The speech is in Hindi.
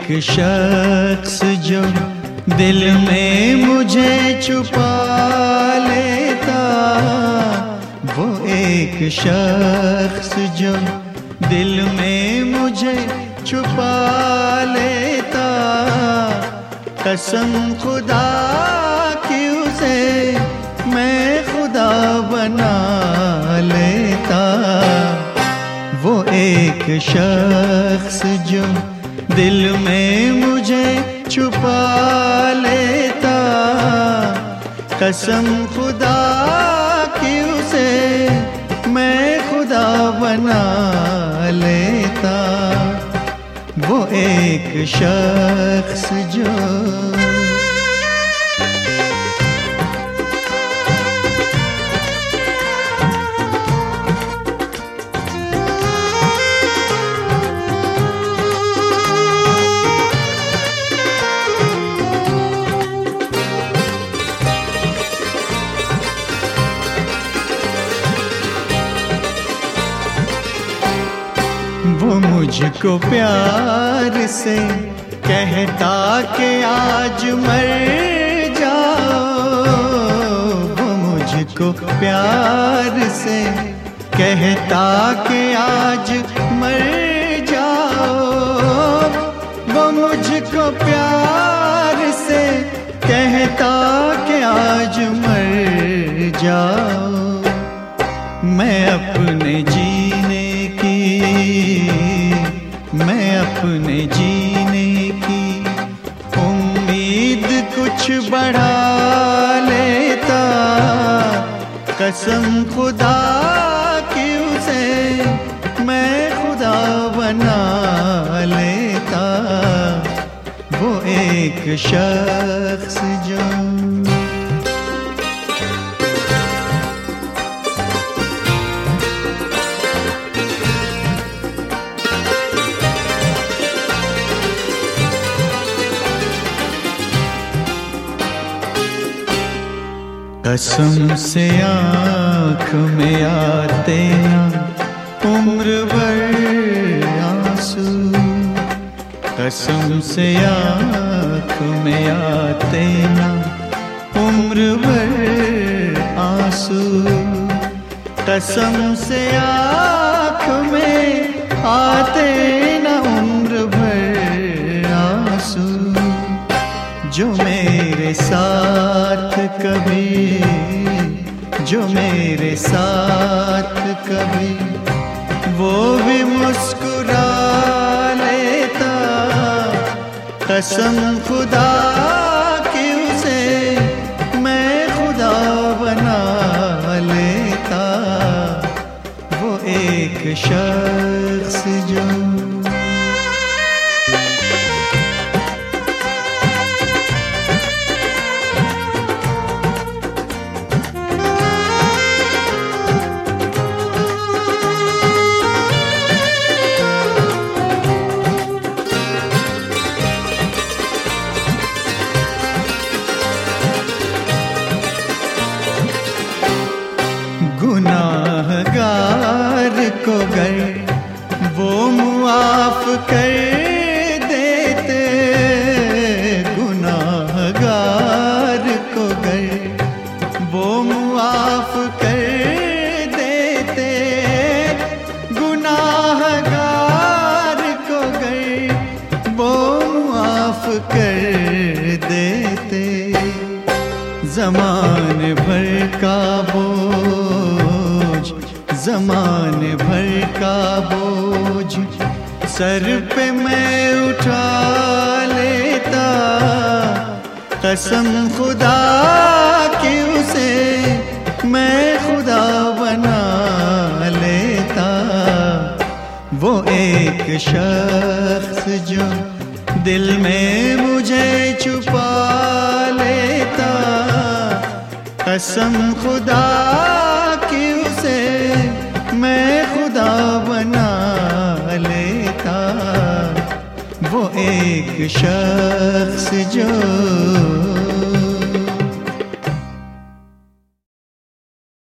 शख्स जो दिल में मुझे छुपा लेता, वो एक शख्स जो दिल में मुझे छुपा लेता, कसम खुदा की उसे मैं खुदा बना लेता। वो एक शख्स जो दिल में मुझे छुपा लेता, कसम खुदा की उसे मैं खुदा बना लेता। वो एक शख्स जो वो मुझको प्यार से कहता कि आज मर जाओ, वो मुझको प्यार से कहता कि आज मर जाओ, वो मुझको प्यार से कहता कि आज मर जाओ। मैं अपने जीने की उम्मीद कुछ बढ़ा लेता, कसम खुदा की उसे मैं खुदा बना लेता। वो एक शख्स जो कसम से आँख में आते ना उम्र भर आंसू, कसम से आँख में आते ना उम्र भर आंसू, कसम से आँख में आते ना उम्र भर आंसू। जो मेरे साथ कभी, जो मेरे साथ कभी वो भी मुस्कुरा लेता, कसम खुदा की उसे मैं खुदा बना लेता। वो एक शख्स जो गुनाहगार को गर वो मुआफ कर देते, गुनाहगार को गर वो मुआफ कर देते, गुनाहगार को गर वो मुआफ कर देते। ज़माने भर का बोझ, ज़माने भर का बोझ सर पे मैं उठा लेता, कसम खुदा की उसे मैं खुदा बना लेता। वो एक शख्स जो दिल में मुझे छुपा लेता, कसम खुदा की उसे मैं खुदा बना लेता। वो एक शख्स जो